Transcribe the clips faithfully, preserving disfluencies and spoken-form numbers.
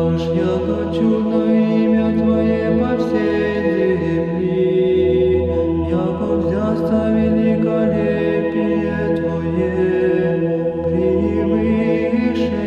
наш, яко чудно имя Твое по всей земли, яко взясто великолепие Твое превыше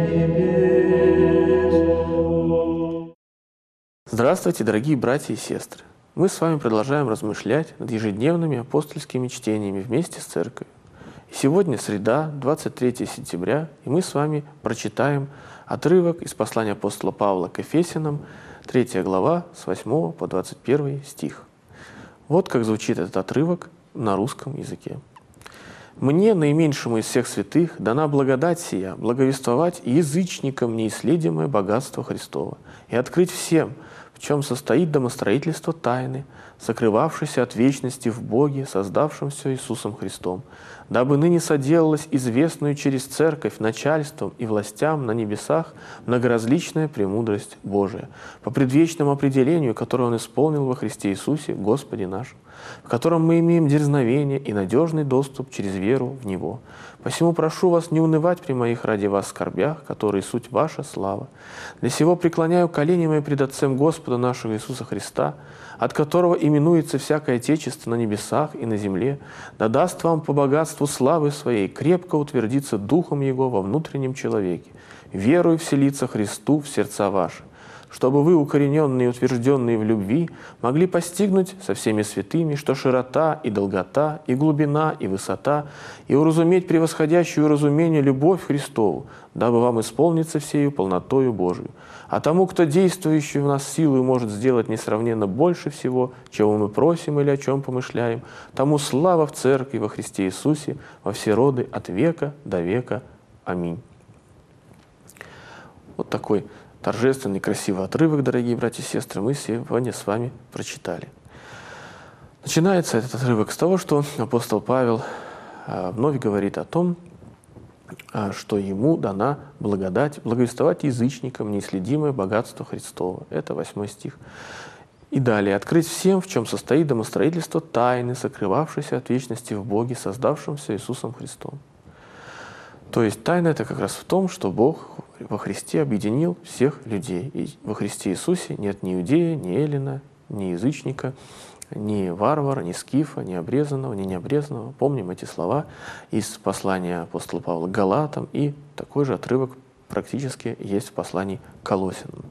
небес. Здравствуйте, дорогие братья и сестры! Мы с вами продолжаем размышлять над ежедневными апостольскими чтениями вместе с Церковью. И сегодня среда, двадцать третье сентября, и мы с вами прочитаем отрывок из послания апостола Павла к Ефесянам, третья глава, с восьмого по двадцать первый стих. Вот как звучит этот отрывок на русском языке. «Мне, наименьшему из всех святых, дана благодать сия, благовествовать язычникам неисследимое богатство Христово и открыть всем, в чем состоит домостроительство тайны, сокрывавшейся от вечности в Боге, создавшем все Иисусом Христом, дабы ныне соделалась известную через Церковь начальством и властям на небесах многоразличная премудрость Божия, по предвечному определению, которое Он исполнил во Христе Иисусе, Господе нашем, в котором мы имеем дерзновение и надежный доступ через веру в Него. Посему прошу вас не унывать при моих ради вас скорбях, которые суть ваша слава. Для сего преклоняю колени мои пред Отцем Господа нашего Иисуса Христа, от которого именуется всякое Отечество на небесах и на земле, да даст вам по богатству славы Своей крепко утвердиться Духом Его во внутреннем человеке, верою вселиться Христу в сердца ваши, чтобы вы, укорененные и утвержденные в любви, могли постигнуть со всеми святыми, что широта и долгота, и глубина, и высота, и уразуметь превосходящую разумение любовь Христову, дабы вам исполниться всею полнотою Божию. А тому, кто действующий в нас силою может сделать несравненно больше всего, чего мы просим или о чем помышляем, тому слава в Церкви во Христе Иисусе во все роды от века до века. Аминь». Вот такой торжественный, красивый отрывок, дорогие братья и сестры, мы сегодня с вами прочитали. Начинается этот отрывок с того, что апостол Павел вновь говорит о том, что ему дана благодать благовествовать язычникам неисследимое богатство Христово. Это восьмой стих. И далее. «Открыть всем, в чем состоит домостроительство тайны, сокрывавшейся от вечности в Боге, создавшем все Иисусом Христом». То есть тайна — это как раз в том, что Бог во Христе объединил всех людей. И во Христе Иисусе нет ни иудея, ни эллина, ни язычника, ни варвара, ни скифа, ни обрезанного, ни необрезанного. Помним эти слова из послания апостола Павла к Галатам, и такой же отрывок практически есть в послании к Колоссянам.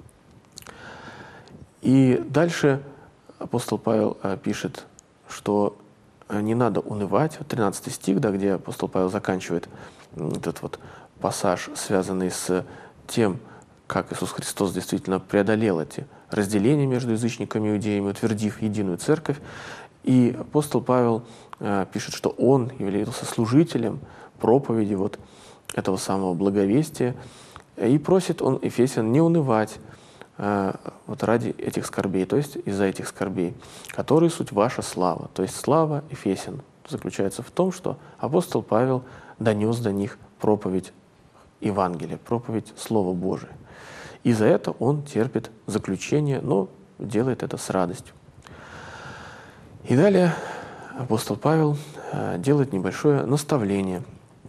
И дальше апостол Павел пишет, что не надо унывать. тринадцатый стих, да, где апостол Павел заканчивает этот вот пассаж, связанный с тем, как Иисус Христос действительно преодолел эти разделения между язычниками и иудеями, утвердив единую церковь. И апостол Павел э, пишет, что он являлся служителем проповеди вот этого самого благовестия, и просит он Ефесян не унывать э, вот ради этих скорбей, то есть из-за этих скорбей, которые суть ваша слава. То есть слава Ефесян заключается в том, что апостол Павел донес до них проповедь Евангелия, проповедь Слова Божия. И за это он терпит заключение, но делает это с радостью. И далее апостол Павел делает небольшое наставление.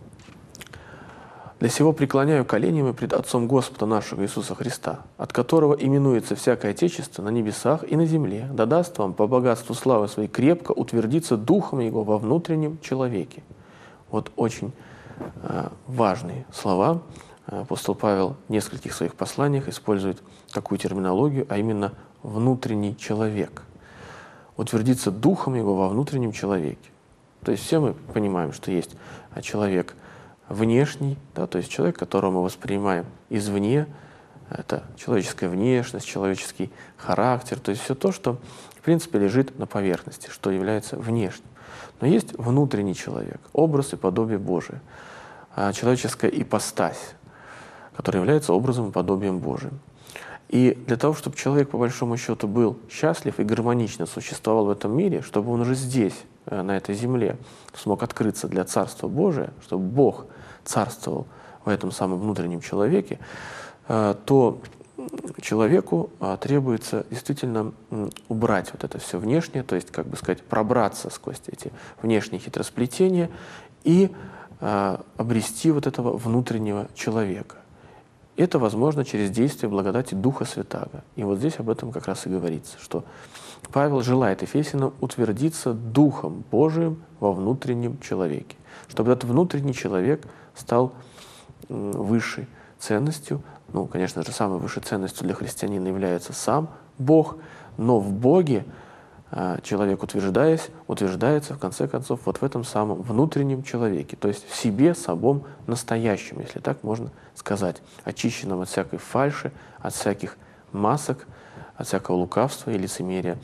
«Для сего преклоняю колени мы пред Отцом Господа нашего Иисуса Христа, от которого именуется всякое Отечество на небесах и на земле, да даст вам по богатству славы Своей крепко утвердиться Духом Его во внутреннем человеке». Вот очень э, важные слова. Апостол Павел в нескольких своих посланиях использует такую терминологию, а именно «внутренний человек». Утвердиться Духом Его во внутреннем человеке. То есть все мы понимаем, что есть человек внешний, да, то есть человек, которого мы воспринимаем извне, это человеческая внешность, человеческий характер, то есть все то, что в принципе лежит на поверхности, что является внешним. Но есть внутренний человек, образ и подобие Божие, человеческая ипостась, которая является образом и подобием Божиим. И для того, чтобы человек, по большому счету, был счастлив и гармонично существовал в этом мире, чтобы он уже здесь, на этой земле, смог открыться для Царства Божия, чтобы Бог царствовал в этом самом внутреннем человеке, то человеку требуется действительно убрать вот это все внешнее, то есть, как бы сказать, пробраться сквозь эти внешние хитросплетения и обрести вот этого внутреннего человека. Это возможно через действие благодати Духа Святаго. И вот здесь об этом как раз и говорится, что Павел желает Ефесянам утвердиться Духом Божиим во внутреннем человеке, чтобы этот внутренний человек стал высшей ценностью. Ну, конечно же, самой высшей ценностью для христианина является сам Бог, но в Боге человек, утверждаясь, утверждается, в конце концов, вот в этом самом внутреннем человеке, то есть в себе самом настоящем, если так можно сказать, очищенном от всякой фальши, от всяких масок, от всякого лукавства и лицемерия,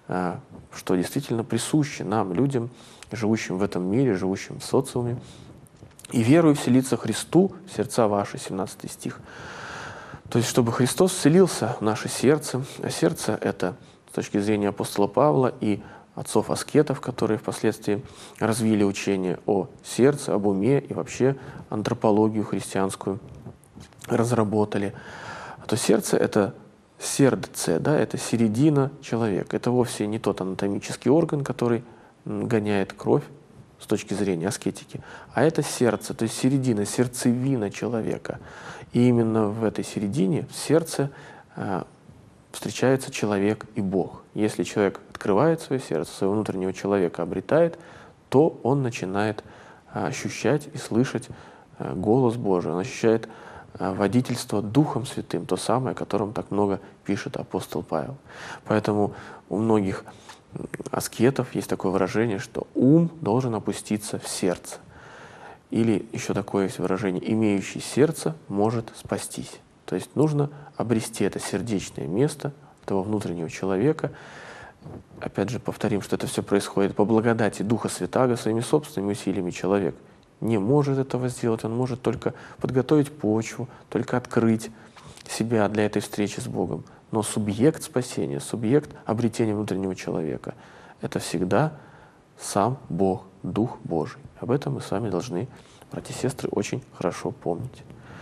что действительно присуще нам, людям, живущим в этом мире, живущим в социуме. «И верую вселиться Христу в сердца ваши», семнадцатый стих. То есть, чтобы Христос вселился в наше сердце, а сердце — это с точки зрения апостола Павла и отцов-аскетов, которые впоследствии развили учение о сердце, об уме и вообще антропологию христианскую разработали, то сердце — это сердце, да, это середина человека. Это вовсе не тот анатомический орган, который гоняет кровь с точки зрения аскетики, а это сердце, то есть середина, сердцевина человека. И именно в этой середине, в сердце, встречается человек и Бог. Если человек открывает свое сердце, своего внутреннего человека обретает, то он начинает ощущать и слышать голос Божий, он ощущает водительство Духом Святым, то самое, о котором так много пишет апостол Павел. Поэтому у многих аскетов есть такое выражение, что ум должен опуститься в сердце. Или еще такое есть выражение: имеющий сердце может спастись. То есть нужно обрести это сердечное место этого внутреннего человека. Опять же повторим, что это все происходит по благодати Духа Святаго, своими собственными усилиями. Человек не может этого сделать, он может только подготовить почву, только открыть себя для этой встречи с Богом. Но субъект спасения, субъект обретения внутреннего человека — это всегда сам Бог, Дух Божий. Об этом мы с вами должны, братья и сестры, очень хорошо помнить.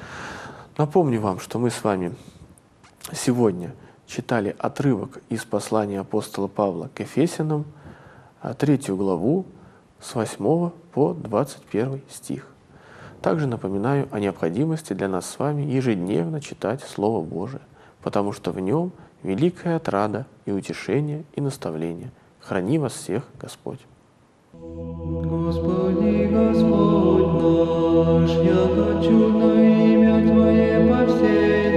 Напомню вам, что мы с вами сегодня читали отрывок из послания апостола Павла к Ефесянам, третью главу, с восьмого по двадцать первый стих. Также напоминаю о необходимости для нас с вами ежедневно читать Слово Божие, потому что в нем великая отрада и утешение, и наставление. Храни вас всех Господь. Господи, Господь наш, яко чудно имя Твое по всей